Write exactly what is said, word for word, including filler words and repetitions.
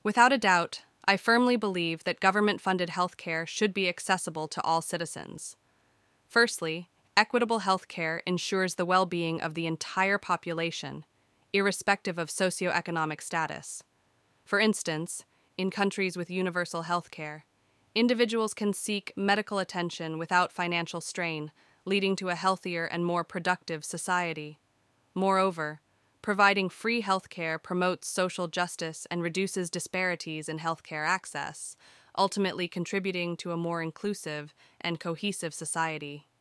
Without a doubt, I firmly believe that government-funded healthcare should be accessible to all citizens. Firstly, equitable healthcare ensures the well-being of the entire population, irrespective of socioeconomic status. For instance, in countries with universal healthcare, individuals can seek medical attention without financial strain, leading to a healthier and more productive society. Moreover, providing free healthcare promotes social justice and reduces disparities in healthcare access, ultimately contributing to a more inclusive and cohesive society.